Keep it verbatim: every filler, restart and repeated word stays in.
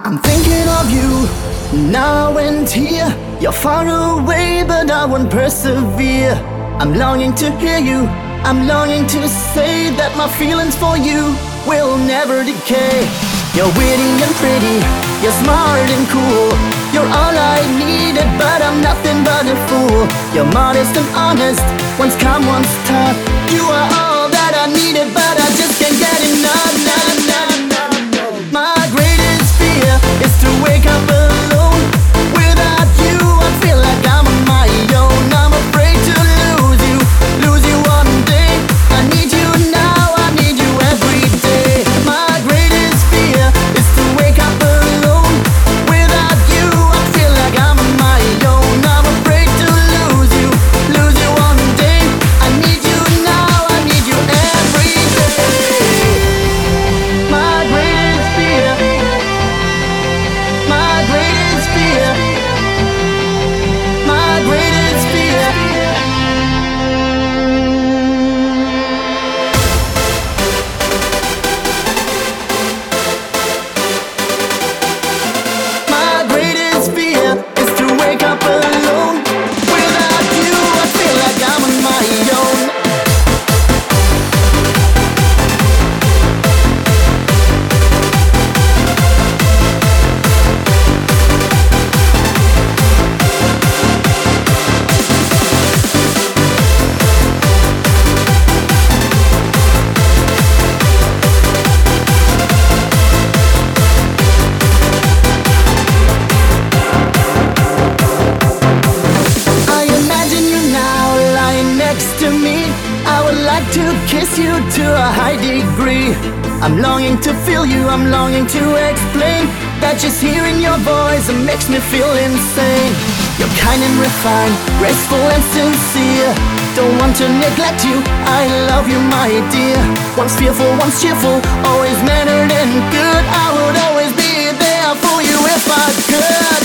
I'm thinking of you now and here. You're far away, but I won't persevere. I'm longing to hear you. I'm longing to say that my feelings for you will never decay. You're witty and pretty, you're smart and cool. You're all I needed, but I'm nothing but a fool. You're modest and honest, once calm, once tough. You are all that I needed, but I just can't get enough. Nah, nah, nah, nah. My greatest fear is to wake up alone. Without you, I feel like I'm on my own. I'm afraid to lose you, lose you one day. I need you now, I need you every day. My greatest fear is to wake up alone. Without you, I feel like I'm on my own. I'm afraid to lose you, lose you one day. I need you now, I need you every day. My greatest fear, my greatest fear, my greatest fear. My greatest fear is to wake up alone. Without you, I feel like I'm on my own. I imagine you now lying next to me. I would like to kiss you to a high degree. I'm longing to feel you, I'm longing to explain that just hearing your voice it makes me feel insane. You're kind and refined, graceful and sincere. Don't want to neglect you, I love you my dear. Once fearful, once cheerful, always mannered and good. I would always be there for you if I could.